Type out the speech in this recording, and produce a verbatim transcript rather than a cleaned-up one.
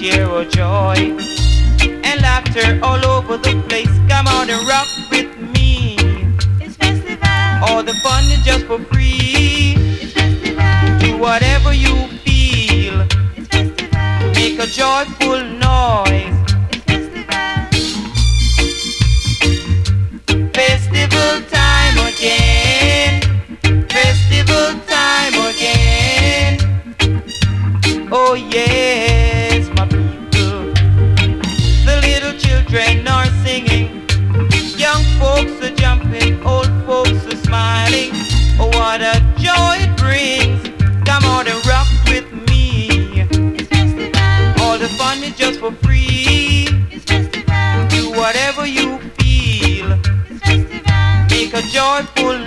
share our joy and laughter all over the place. Come out and rock with me. It's festival. All the fun is just for free. It's festival. Do whatever you feel. It's festival. Make a joyful noise. It's festival. Festival time again. Festival time again. Oh yes, my people. The little children are singing. Young folks are jumping. Old folks are smiling. Oh, what a joy it brings. Come on and rock with me. It's festival. All the fun is just for free. It's festival. Do whatever you feel. It's festival. Make a joyful